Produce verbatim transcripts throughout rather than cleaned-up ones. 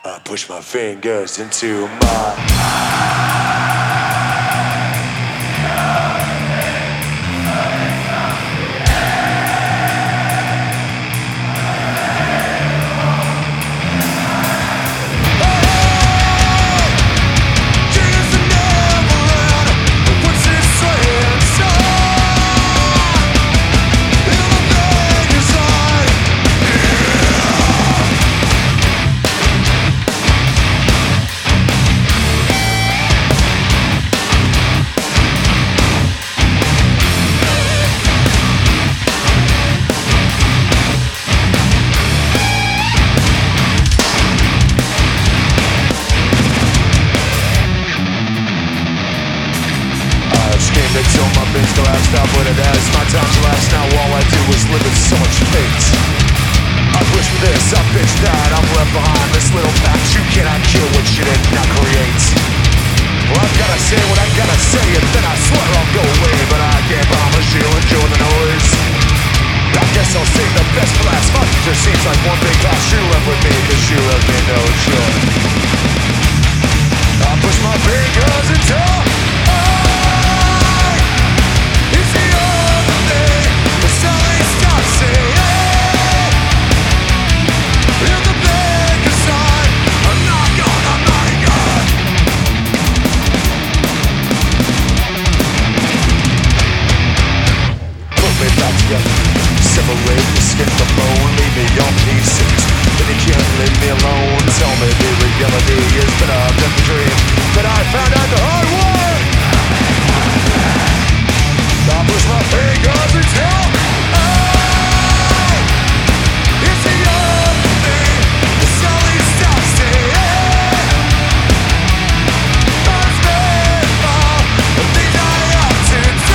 I push my fingers into my until my bitch collapsed. Stop what it is. My time's elapsed. Now all I do is live in so much hate. I push for this, I bitch that. I'm left behind this little patch. You cannot kill what you did not create. Well, I've gotta say what I gotta say, and then I swear I'll go away. But I can't promise you enjoy the noise. I guess I'll save the best for last. My future seems like one big pass. You left with me, cause you left me no choice. I push my fingers until separate the skin from bone, leave me on pieces. Then you can't leave me alone. Tell me the reality is better than the dream that I found out the hard way. I push my fingers until I it's the only thing that slowly stops saying I've spent all the things I ought to do.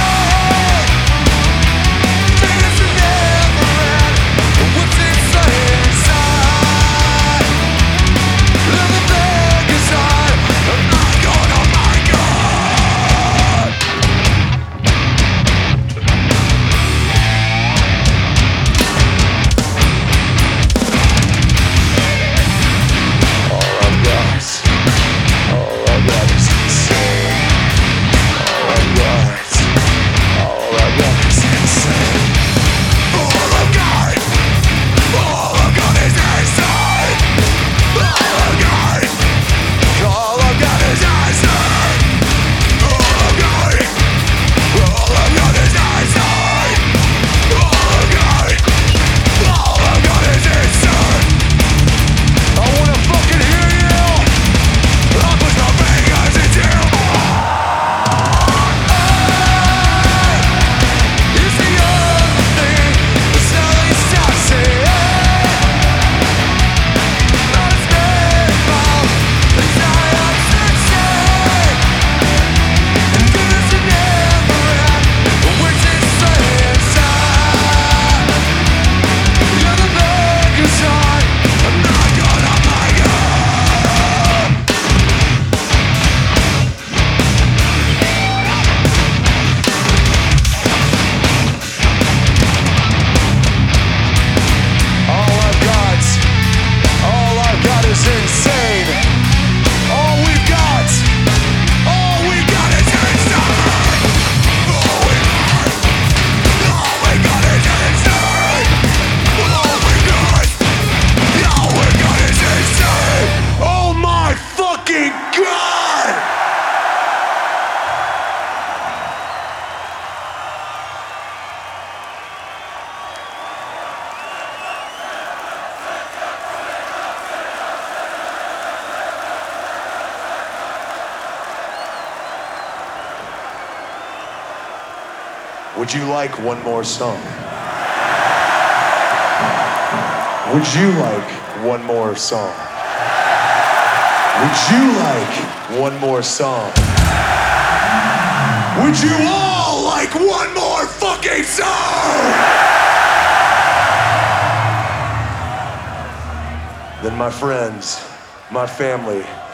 Would you like one more song? Would you like one more song? Would you like one more song? Would you all like one more fucking song? Then my friends, my family,